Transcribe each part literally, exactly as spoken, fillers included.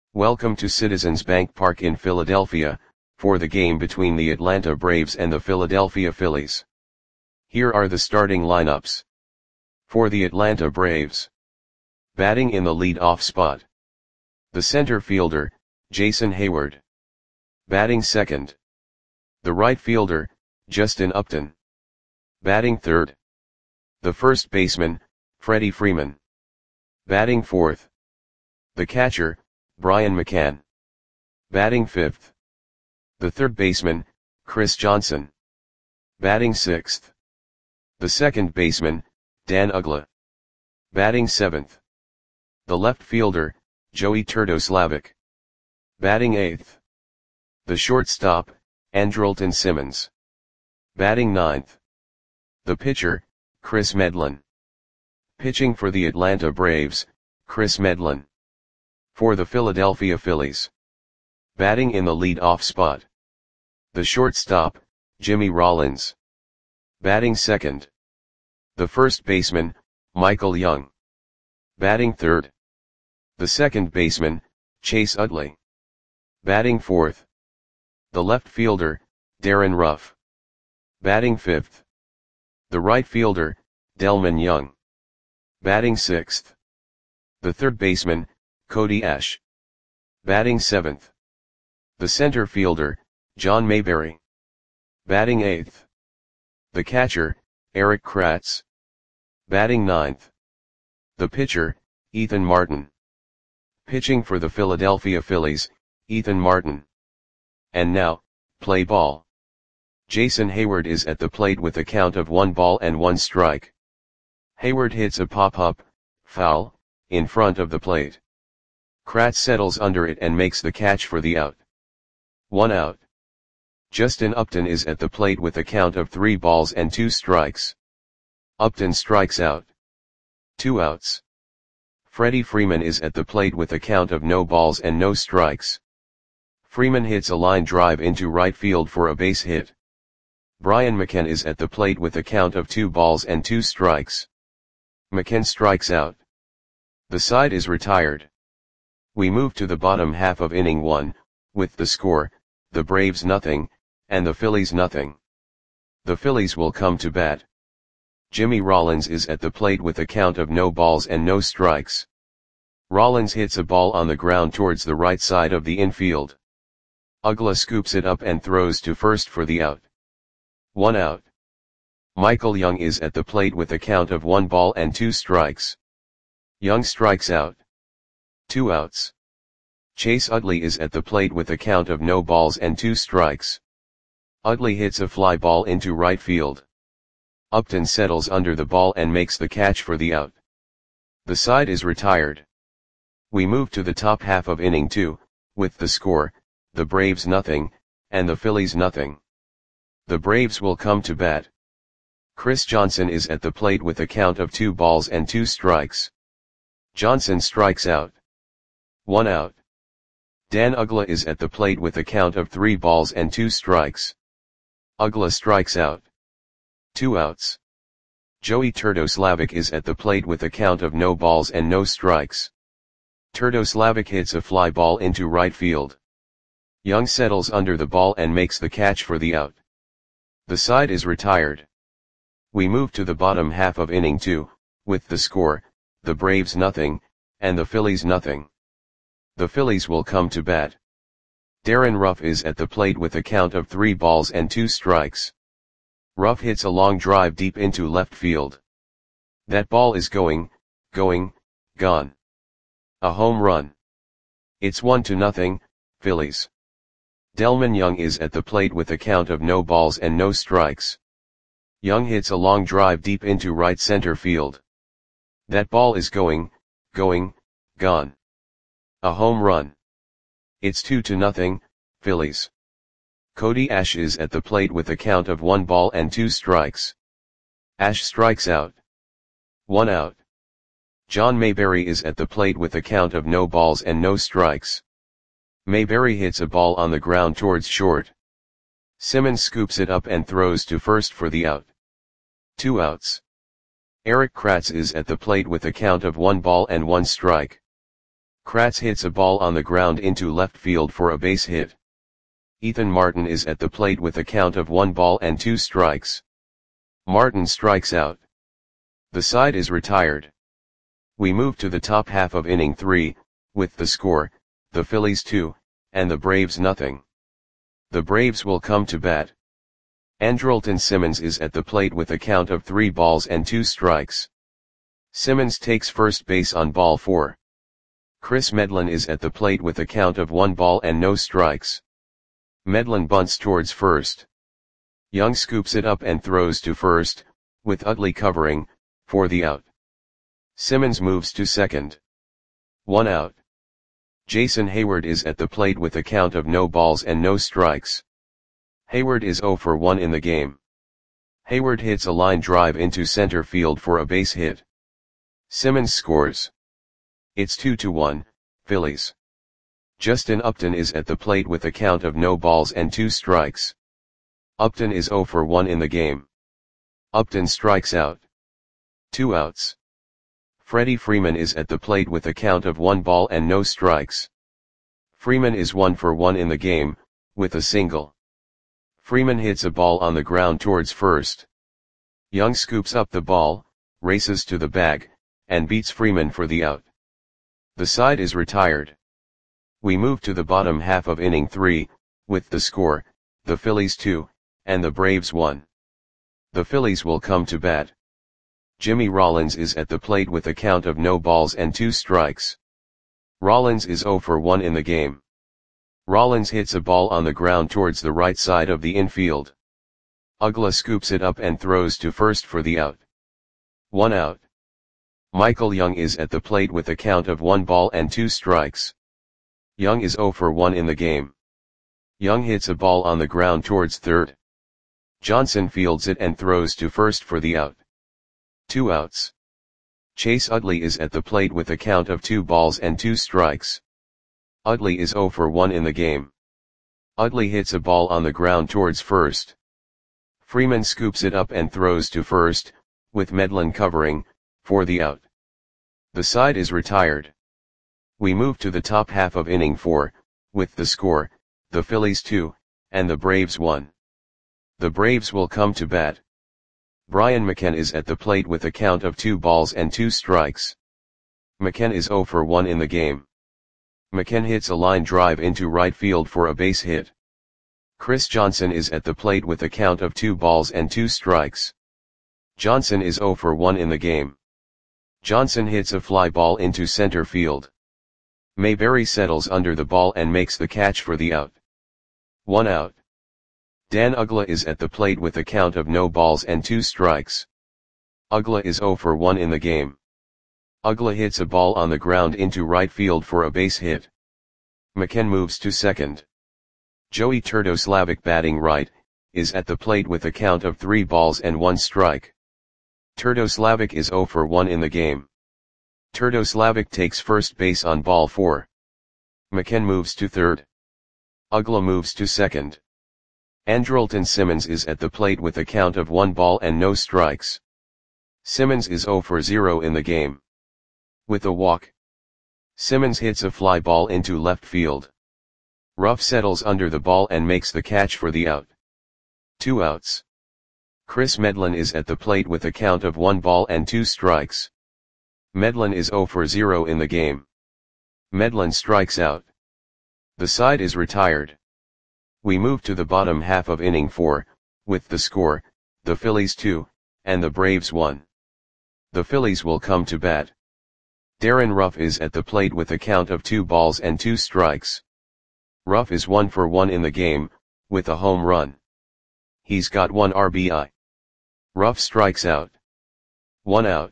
Welcome to Citizens Bank Park in Philadelphia, for the game between the Atlanta Braves and the Philadelphia Phillies. Here are the starting lineups. For the Atlanta Braves. Batting in the lead-off spot. The center fielder, Jason Heyward. Batting second. The right fielder, Justin Upton. Batting third. The first baseman, Freddie Freeman. Batting fourth. The catcher, Brian McCann. Batting fifth. The third baseman, Chris Johnson. Batting sixth. The second baseman, Dan Uggla. Batting seventh. The left fielder, Joey Turdo-Slavic. Batting eighth. The shortstop, Andrelton Simmons. Batting ninth. The pitcher, Kris Medlen. Pitching for the Atlanta Braves, Kris Medlen. For the Philadelphia Phillies. Batting in the lead-off spot. The shortstop, Jimmy Rollins. Batting second. The first baseman, Michael Young. Batting third. The second baseman, Chase Utley. Batting fourth. The left fielder, Darin Ruf. Batting fifth. The right fielder, Delmon Young. Batting sixth. The third baseman, Cody Ash. Batting seventh. The center fielder, John Mayberry. Batting eighth. The catcher, Erik Kratz. Batting ninth. The pitcher, Ethan Martin. Pitching for the Philadelphia Phillies, Ethan Martin. And now, play ball. Jason Heyward is at the plate with a count of one ball and one strike. Heyward hits a pop-up, foul, in front of the plate. Kratz settles under it and makes the catch for the out. One out. Justin Upton is at the plate with a count of three balls and two strikes. Upton strikes out. Two outs. Freddie Freeman is at the plate with a count of no balls and no strikes. Freeman hits a line drive into right field for a base hit. Brian McCann is at the plate with a count of two balls and two strikes. McCann strikes out. The side is retired. We move to the bottom half of inning one, with the score, the Braves nothing, and the Phillies nothing. The Phillies will come to bat. Jimmy Rollins is at the plate with a count of no balls and no strikes. Rollins hits a ball on the ground towards the right side of the infield. Uggla scoops it up and throws to first for the out. One out. Michael Young is at the plate with a count of one ball and two strikes. Young strikes out. Two outs. Chase Utley is at the plate with a count of no balls and two strikes. Utley hits a fly ball into right field. Upton settles under the ball and makes the catch for the out. The side is retired. We move to the top half of inning two, with the score, the Braves nothing, and the Phillies nothing. The Braves will come to bat. Chris Johnson is at the plate with a count of two balls and two strikes. Johnson strikes out. One out. Dan Uggla is at the plate with a count of three balls and two strikes. Uggla strikes out. Two outs. Joey Turdo-Slavic is at the plate with a count of no balls and no strikes. Turdo-Slavic hits a fly ball into right field. Young settles under the ball and makes the catch for the out. The side is retired. We move to the bottom half of inning two, with the score, the Braves nothing, and the Phillies nothing. The Phillies will come to bat. Darin Ruf is at the plate with a count of three balls and two strikes. Ruf hits a long drive deep into left field. That ball is going, going, gone. A home run. It's one to nothing, Phillies. Delmon Young is at the plate with a count of no balls and no strikes. Young hits a long drive deep into right center field. That ball is going, going, gone. A home run. It's two to nothing, Phillies. Cody Ash is at the plate with a count of one ball and two strikes. Ash strikes out. One out. John Mayberry is at the plate with a count of no balls and no strikes. Mayberry hits a ball on the ground towards short. Simmons scoops it up and throws to first for the out. Two outs. Erik Kratz is at the plate with a count of one ball and one strike. Kratz hits a ball on the ground into left field for a base hit. Ethan Martin is at the plate with a count of one ball and two strikes. Martin strikes out. The side is retired. We move to the top half of inning three, with the score, the Phillies two, and the Braves nothing. The Braves will come to bat. Andrelton Simmons is at the plate with a count of three balls and two strikes. Simmons takes first base on ball four. Chris Medlen is at the plate with a count of one ball and no strikes. Medlen bunts towards first. Young scoops it up and throws to first, with Utley covering, for the out. Simmons moves to second. One out. Jason Hayward is at the plate with a count of no balls and no strikes. Hayward is zero for one in the game. Hayward hits a line drive into center field for a base hit. Simmons scores. It's two to one, Phillies. Justin Upton is at the plate with a count of no balls and two strikes. Upton is zero for one in the game. Upton strikes out. Two outs. Freddie Freeman is at the plate with a count of one ball and no strikes. Freeman is one for one in the game, with a single. Freeman hits a ball on the ground towards first. Young scoops up the ball, races to the bag, and beats Freeman for the out. The side is retired. We move to the bottom half of inning three, with the score, the Phillies two, and the Braves one. The Phillies will come to bat. Jimmy Rollins is at the plate with a count of no balls and two strikes. Rollins is zero for one in the game. Rollins hits a ball on the ground towards the right side of the infield. Uggla scoops it up and throws to first for the out. One out. Michael Young is at the plate with a count of one ball and two strikes. Young is zero for one in the game. Young hits a ball on the ground towards third. Johnson fields it and throws to first for the out. Two outs. Chase Utley is at the plate with a count of two balls and two strikes. Utley is zero for one in the game. Utley hits a ball on the ground towards first. Freeman scoops it up and throws to first, with Medlen covering, for the out. The side is retired. We move to the top half of inning four, with the score, the Phillies two, and the Braves one. The Braves will come to bat. Brian McCann is at the plate with a count of two balls and two strikes. McCann is zero for one in the game. McCann hits a line drive into right field for a base hit. Chris Johnson is at the plate with a count of two balls and two strikes. Johnson is zero for one in the game. Johnson hits a fly ball into center field. Mayberry settles under the ball and makes the catch for the out. One out. Dan Uggla is at the plate with a count of no balls and two strikes. Uggla is zero for one in the game. Uggla hits a ball on the ground into right field for a base hit. McCann moves to second. Joey Turdoslavic, batting right, is at the plate with a count of three balls and one strike. Turdoslavic is zero for one in the game. Turdoslavic takes first base on ball four. McCann moves to third. Uggla moves to second. Andrelton Simmons is at the plate with a count of one ball and no strikes. Simmons is zero for zero in the game. With a walk. Simmons hits a fly ball into left field. Ruff settles under the ball and makes the catch for the out. Two outs. Chris Medlen is at the plate with a count of one ball and two strikes. Medlen is zero for zero in the game. Medlen strikes out. The side is retired. We move to the bottom half of inning four, with the score, the Phillies two, and the Braves one. The Phillies will come to bat. Darren Ruff is at the plate with a count of two balls and two strikes. Ruff is one for one in the game, with a home run. He's got one R B I. Ruff strikes out. One out.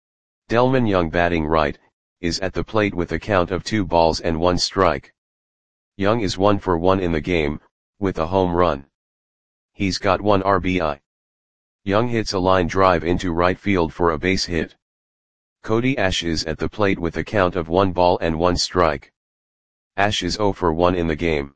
Delman Young, batting right, is at the plate with a count of two balls and one strike. Young is one for one in the game, with a home run. He's got one R B I. Young hits a line drive into right field for a base hit. Cody Ash is at the plate with a count of one ball and one strike. Ash is zero for one in the game.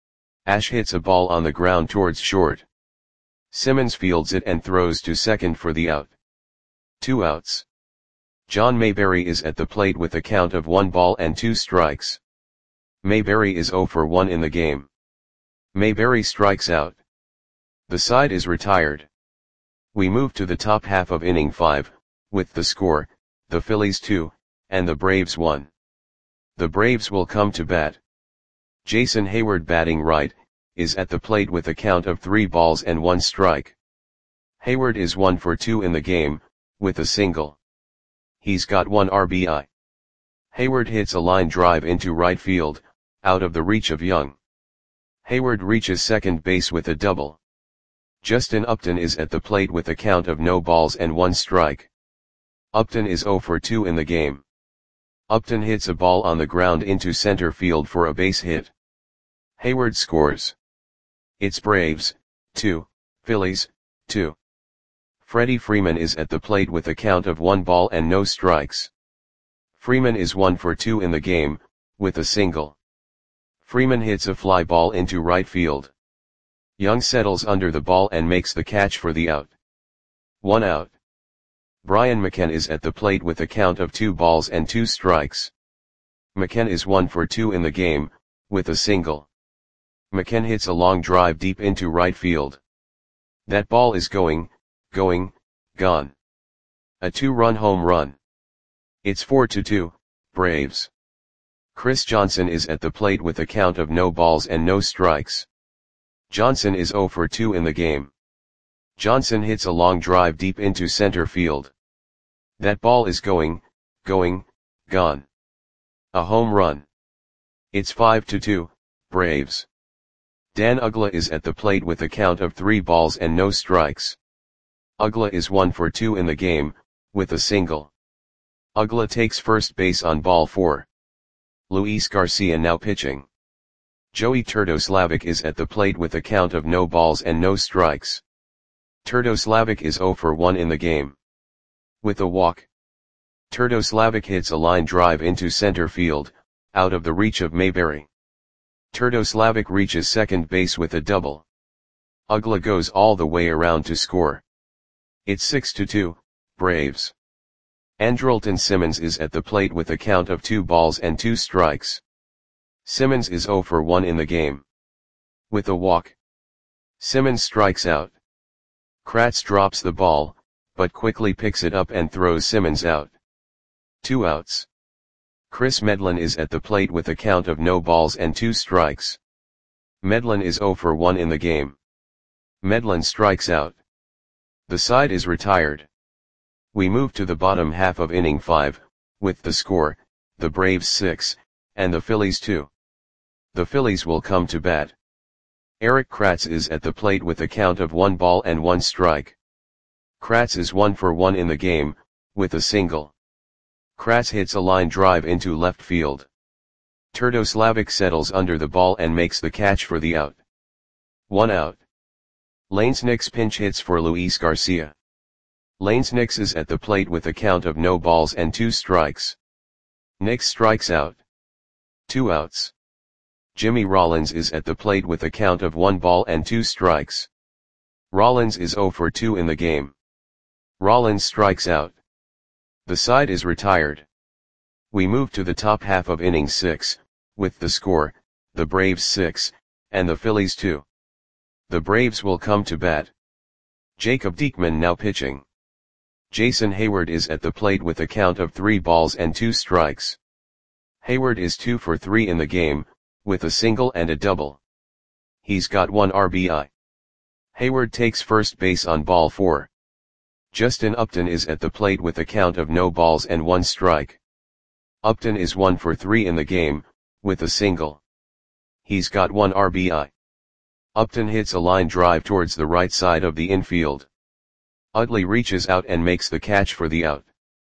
Ash hits a ball on the ground towards short. Simmons fields it and throws to second for the out. Two outs. John Mayberry is at the plate with a count of one ball and two strikes. Mayberry is zero for one in the game. Mayberry strikes out. The side is retired. We move to the top half of inning five, with the score, the Phillies two, and the Braves one. The Braves will come to bat. Jason Heyward, batting right, is at the plate with a count of three balls and one strike. Heyward is one for two in the game, with a single. He's got one R B I. Heyward hits a line drive into right field, out of the reach of Young. Heyward reaches second base with a double. Justin Upton is at the plate with a count of no balls and one strike. Upton is zero for two in the game. Upton hits a ball on the ground into center field for a base hit. Heyward scores. It's Braves, two, Phillies, two. Freddie Freeman is at the plate with a count of one ball and no strikes. Freeman is one for two in the game, with a single. Freeman hits a fly ball into right field. Young settles under the ball and makes the catch for the out. One out. Brian McCann is at the plate with a count of two balls and two strikes. McCann is one for two in the game, with a single. McCann hits a long drive deep into right field. That ball is going, going, gone. A two-run home run. It's four to two, Braves. Chris Johnson is at the plate with a count of no balls and no strikes. Johnson is zero for two in the game. Johnson hits a long drive deep into center field. That ball is going, going, gone. A home run. It's five to two, Braves. Dan Uggla is at the plate with a count of three balls and no strikes. Uggla is one for two in the game, with a single. Uggla takes first base on ball four. Luis Garcia now pitching. Joey Turdoslavic is at the plate with a count of no balls and no strikes. Turdoslavic is zero for one in the game. With a walk. Turdoslavic hits a line drive into center field, out of the reach of Mayberry. Turdoslavic reaches second base with a double. Uggla goes all the way around to score. It's six to two, Braves. Andrelton Simmons is at the plate with a count of two balls and two strikes. Simmons is zero for one in the game. With a walk. Simmons strikes out. Kratz drops the ball, but quickly picks it up and throws Simmons out. Two outs. Chris Medlin is at the plate with a count of no balls and two strikes. Medlin is zero for one in the game. Medlin strikes out. The side is retired. We move to the bottom half of inning five, with the score, the Braves six, and the Phillies two. The Phillies will come to bat. Erik Kratz is at the plate with a count of one ball and one strike. Kratz is one for one in the game, with a single. Kratz hits a line drive into left field. Turdoslavic settles under the ball and makes the catch for the out. One out. Lanes Nix pinch hits for Luis Garcia. Lanes Nix is at the plate with a count of no balls and two strikes. Nix strikes out. Two outs. Jimmy Rollins is at the plate with a count of one ball and two strikes. Rollins is zero for two in the game. Rollins strikes out. The side is retired. We move to the top half of inning six, with the score, the Braves six, and the Phillies two. The Braves will come to bat. Jacob Diekman now pitching. Jason Heyward is at the plate with a count of three balls and two strikes. Heyward is two for three in the game, with a single and a double. He's got one R B I. Heyward takes first base on ball four. Justin Upton is at the plate with a count of no balls and one strike. Upton is one for three in the game, with a single. He's got one R B I. Upton hits a line drive towards the right side of the infield. Utley reaches out and makes the catch for the out.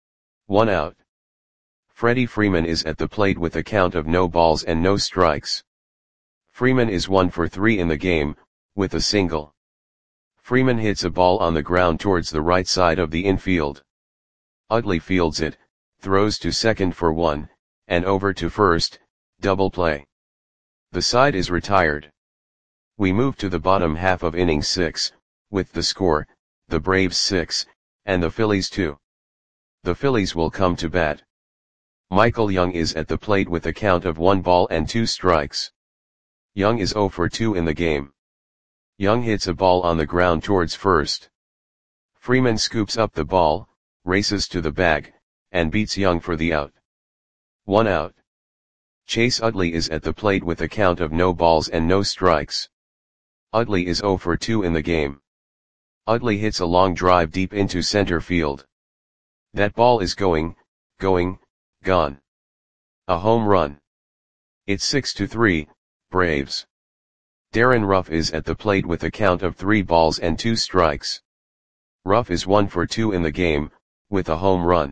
One out. Freddie Freeman is at the plate with a count of no balls and no strikes. Freeman is one for three in the game, with a single. Freeman hits a ball on the ground towards the right side of the infield. Utley fields it, throws to second for one, and over to first, double play. The side is retired. We move to the bottom half of inning six, with the score, the Braves six, and the Phillies two. The Phillies will come to bat. Michael Young is at the plate with a count of one ball and two strikes. Young is zero for two in the game. Young hits a ball on the ground towards first. Freeman scoops up the ball, races to the bag, and beats Young for the out. One out. Chase Utley is at the plate with a count of no balls and no strikes. Utley is zero for two in the game. Utley hits a long drive deep into center field. That ball is going, going, gone. A home run. It's six to three, Braves. Darren Ruff is at the plate with a count of three balls and two strikes. Ruff is one for two in the game, with a home run.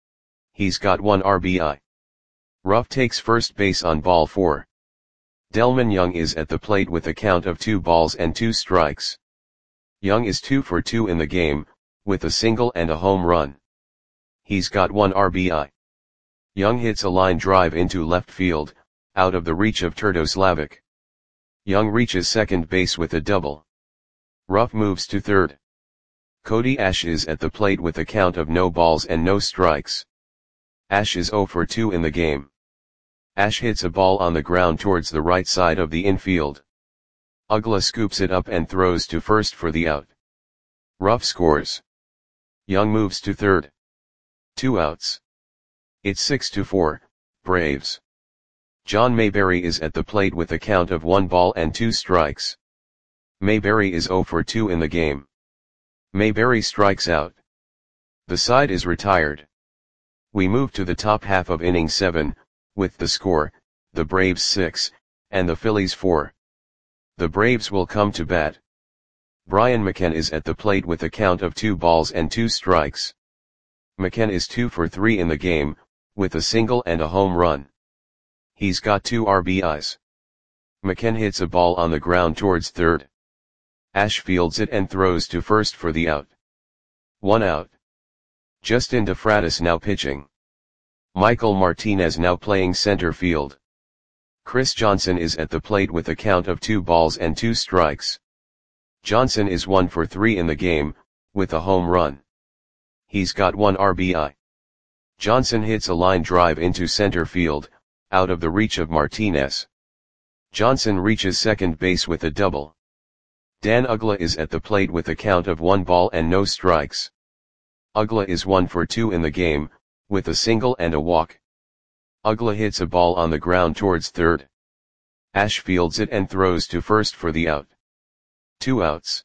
He's got one R B I. Ruff takes first base on ball four. Delmon Young is at the plate with a count of two balls and two strikes. Young is two for two in the game, with a single and a home run. He's got one R B I. Young hits a line drive into left field, out of the reach of Turdoslavic. Young reaches second base with a double. Ruff moves to third. Cody Ash is at the plate with a count of no balls and no strikes. Ash is zero for two in the game. Ash hits a ball on the ground towards the right side of the infield. Uggla scoops it up and throws to first for the out. Ruff scores. Young moves to third. Two outs. It's six to four, Braves. John Mayberry is at the plate with a count of one ball and two strikes. Mayberry is zero for two in the game. Mayberry strikes out. The side is retired. We move to the top half of inning seven, with the score, the Braves six, and the Phillies four. The Braves will come to bat. Brian McKenna is at the plate with a count of two balls and two strikes. McKenna is two for three in the game, with a single and a home run. He's got two R B Is. McKenna hits a ball on the ground towards third. Ash fields it and throws to first for the out. One out. Justin DeFratis now pitching. Michael Martinez now playing center field. Chris Johnson is at the plate with a count of two balls and two strikes. Johnson is one for three in the game, with a home run. He's got one R B I. Johnson hits a line drive into center field, out of the reach of Martinez. Johnson reaches second base with a double. Dan Uggla is at the plate with a count of one ball and no strikes. Uggla is one for two in the game, with a single and a walk. Uggla hits a ball on the ground towards third. Ash fields it and throws to first for the out. Two outs.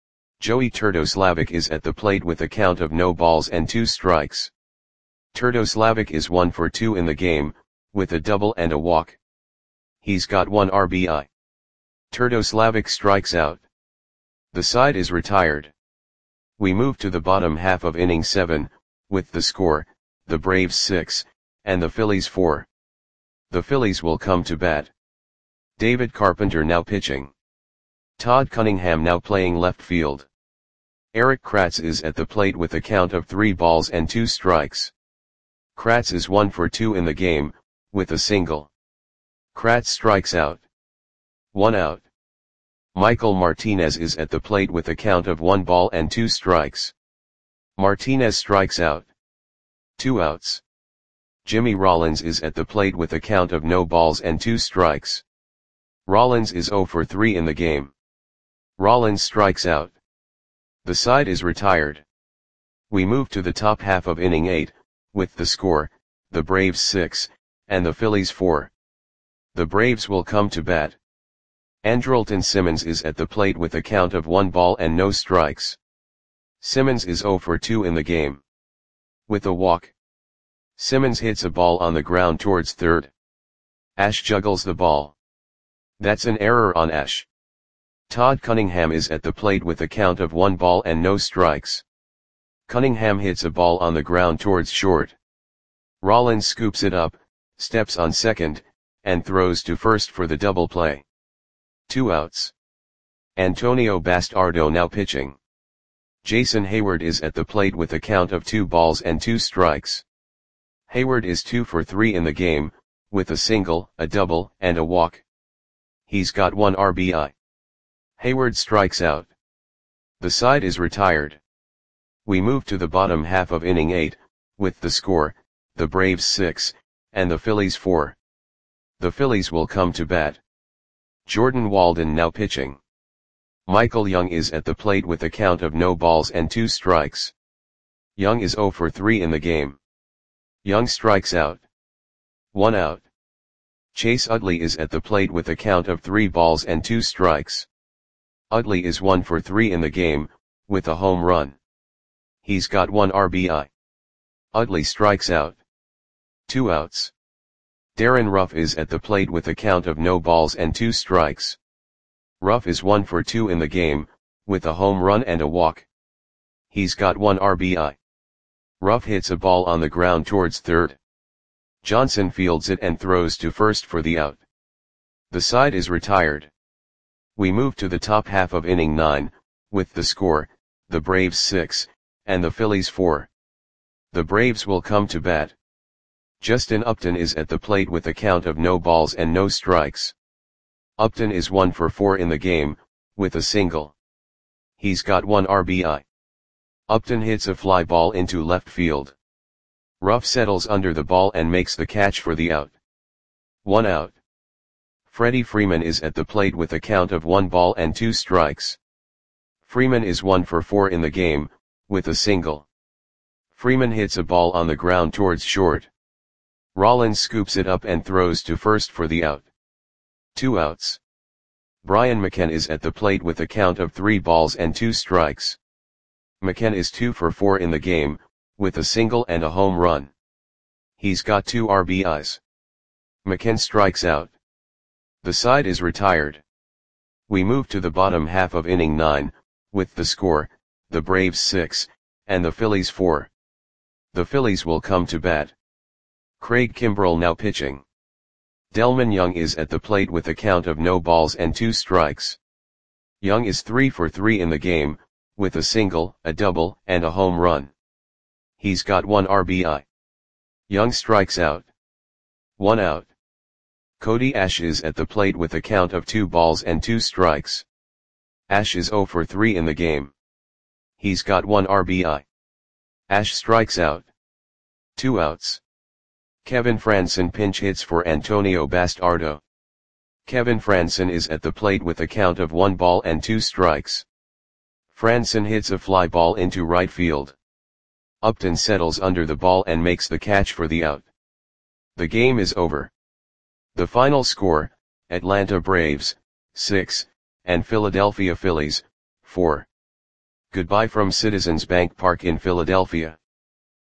Joey Turdoslavic is at the plate with a count of no balls and two strikes. Turdoslavic is one for two in the game, with a double and a walk. He's got one R B I. Turdoslavic strikes out. The side is retired. We move to the bottom half of inning seven, with the score, the Braves six, and the Phillies four. The Phillies will come to bat. David Carpenter now pitching. Todd Cunningham now playing left field. Eric Kratz is at the plate with a count of three balls and two strikes. Kratz is one for two in the game, with a single. Kratz strikes out. One out. Michael Martinez is at the plate with a count of one ball and two strikes. Martinez strikes out. Two outs. Jimmy Rollins is at the plate with a count of no balls and two strikes. Rollins is zero for three in the game. Rollins strikes out. The side is retired. We move to the top half of inning eight, with the score, the Braves six, and the Phillies four. The Braves will come to bat. Andrelton Simmons is at the plate with a count of one ball and no strikes. Simmons is zero for two in the game. With a walk. Simmons hits a ball on the ground towards third. Ash juggles the ball. That's an error on Ash. Todd Cunningham is at the plate with a count of one ball and no strikes. Cunningham hits a ball on the ground towards short. Rollins scoops it up, steps on second, and throws to first for the double play. Two outs. Antonio Bastardo now pitching. Jason Hayward is at the plate with a count of two balls and two strikes. Hayward is two for three in the game, with a single, a double, and a walk. He's got one R B I. Hayward strikes out. The side is retired. We move to the bottom half of inning eight, with the score, the Braves six, and the Phillies four. The Phillies will come to bat. Jordan Walden now pitching. Michael Young is at the plate with a count of no balls and two strikes. Young is zero for three in the game. Young strikes out. One out. Chase Utley is at the plate with a count of three balls and two strikes. Utley is one for three in the game, with a home run. He's got one R B I. Utley strikes out. Two outs. Darren Ruff is at the plate with a count of no balls and two strikes. Ruff is one for two in the game, with a home run and a walk. He's got one R B I. Ruff hits a ball on the ground towards third. Johnson fields it and throws to first for the out. The side is retired. We move to the top half of inning nine, with the score, the Braves six, and the Phillies four. The Braves will come to bat. Justin Upton is at the plate with a count of no balls and no strikes. Upton is one for four in the game, with a single. He's got one R B I. Upton hits a fly ball into left field. Ruff settles under the ball and makes the catch for the out. One out. Freddie Freeman is at the plate with a count of one ball and two strikes. Freeman is one for four in the game, with a single. Freeman hits a ball on the ground towards short. Rollins scoops it up and throws to first for the out. Two outs. Brian McCann is at the plate with a count of three balls and two strikes. McCann is two for four in the game, with a single and a home run. He's got two R B Is. McCann strikes out. The side is retired. We move to the bottom half of inning nine, with the score, the Braves six, and the Phillies four. The Phillies will come to bat. Craig Kimbrell now pitching. Delmon Young is at the plate with a count of no balls and two strikes. Young is three for three in the game, with a single, a double, and a home run. He's got one R B I. Young strikes out. One out. Cody Ash is at the plate with a count of two balls and two strikes. Ash is zero for three in the game. He's got one R B I. Ash strikes out. Two outs. Kevin Frandsen pinch hits for Antonio Bastardo. Kevin Frandsen is at the plate with a count of one ball and two strikes. Frandsen hits a fly ball into right field. Upton settles under the ball and makes the catch for the out. The game is over. The final score, Atlanta Braves, six, and Philadelphia Phillies, four. Goodbye from Citizens Bank Park in Philadelphia.